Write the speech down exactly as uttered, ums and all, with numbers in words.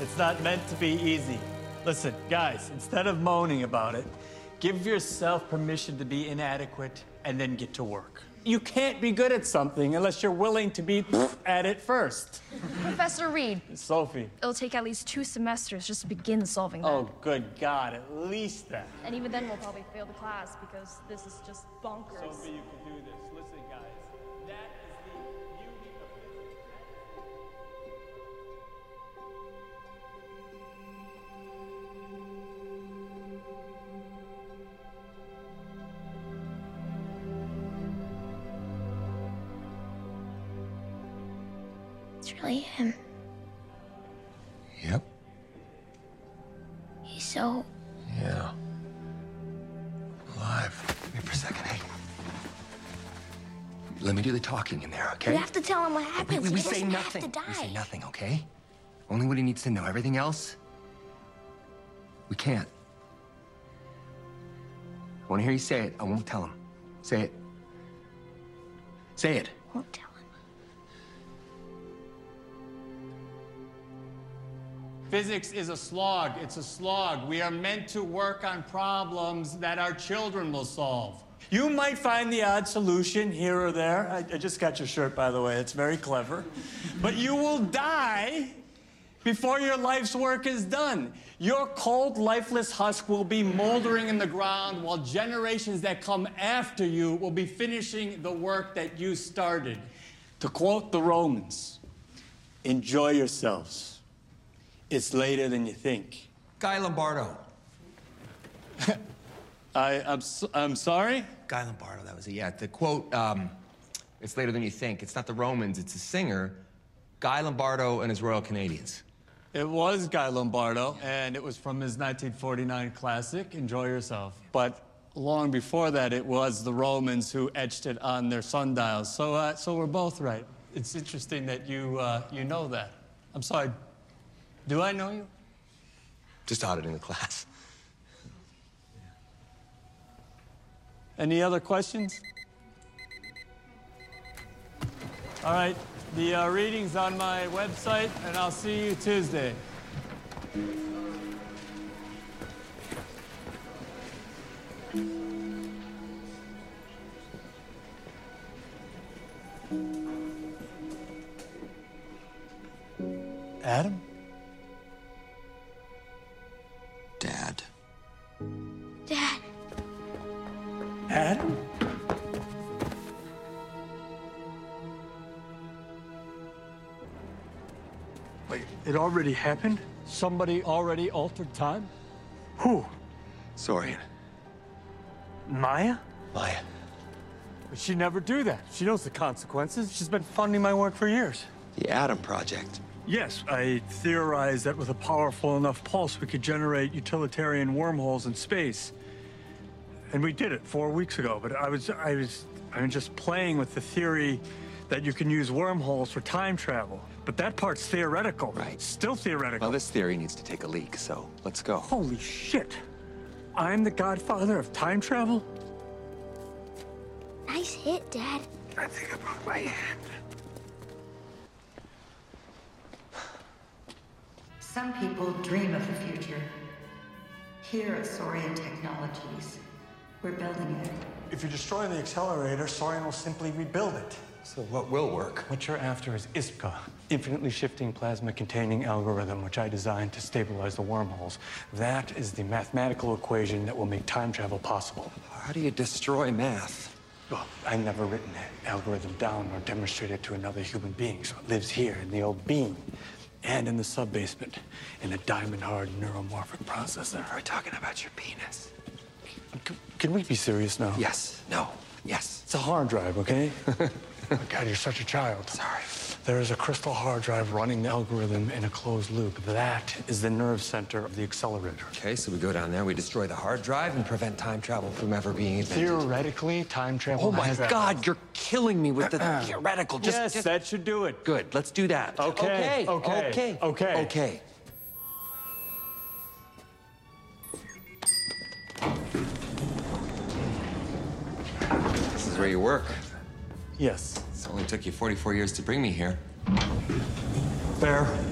It's not meant to be easy. Listen, guys, instead of moaning about it, give yourself permission to be inadequate and then get to work. You can't be good at something unless you're willing to be at it first. Professor Reed. Sophie. It'll take at least two semesters just to begin solving that. Oh, good God, at least that. And even then, we'll probably fail the class because this is just bonkers. Sophie, you can do this. Listen, guys, that is the beauty of physics. It's really him. Yep. He's so... Yeah. Alive. Wait for a second, hey. Let me do the talking in there, okay? We have to tell him what happens. We, we, we he say doesn't nothing. have to die. We say nothing, okay? Only what he needs to know. Everything else, we can't. I want to hear you say it. I won't tell him. Say it. Say it. Won't tell him. Physics is a slog. It's a slog. We are meant to work on problems that our children will solve. You might find the odd solution here or there. I, I just got your shirt, by the way. It's very clever. But you will die before your life's work is done. Your cold, lifeless husk will be moldering in the ground while generations that come after you will be finishing the work that you started. To quote the Romans, enjoy yourselves. It's later than you think. Guy Lombardo. I, I'm, so, I'm sorry? Guy Lombardo, that was it. Yeah, the quote, um, it's later than you think. It's not the Romans, it's a singer, Guy Lombardo and his Royal Canadians. It was Guy Lombardo, and it was from his nineteen forty-nine classic, Enjoy Yourself. But long before that, it was the Romans who etched it on their sundials. So, uh, so we're both right. It's interesting that you, uh, you know that. I'm sorry, do I know you? Just auditing the class. Any other questions? All right, the uh, reading's on my website, and I'll see you Tuesday. Adam? Dad. Dad. Adam? Wait, it already happened? Somebody already altered time? Who? Sorian. Maya? Maya. But she'd never do that. She knows the consequences. She's been funding my work for years. The Atom Project. Yes, I theorized that with a powerful enough pulse, we could generate utilitarian wormholes in space. And we did it four weeks ago, but I was, I was, I was just playing with the theory that you can use wormholes for time travel. But that part's theoretical. Right. Still theoretical. Well, this theory needs to take a leak, so let's go. Holy shit. I'm the godfather of time travel? Nice hit, Dad. I think I broke my hand. Some people dream of the future. Here at Saurian Technologies, we're building it. If you destroy the accelerator, Saurian will simply rebuild it. So what will work? What you're after is I S P C A, infinitely shifting plasma-containing algorithm, which I designed to stabilize the wormholes. That is the mathematical equation that will make time travel possible. How do you destroy math? Well, I've never written that algorithm down or demonstrated it to another human being, so it lives here in the old bean and in the sub-basement in a diamond-hard neuromorphic processor. Are we talking about your penis? Can, can we be serious now? Yes. No. Yes. It's a hard drive, okay? Oh, God, you're such a child. Sorry. There is a crystal hard drive running the algorithm in a closed loop. That is the nerve center of the accelerator. Okay, so we go down there, we destroy the hard drive and prevent time travel from ever being invented. Theoretically, time travel Oh my has that. God, you're killing me with the theoretical. Just, yes, just... that should do it. Good, let's do that. Okay, Okay, okay, okay, okay. okay. This is where you work. Yes. It only took you forty-four years to bring me here. Fair.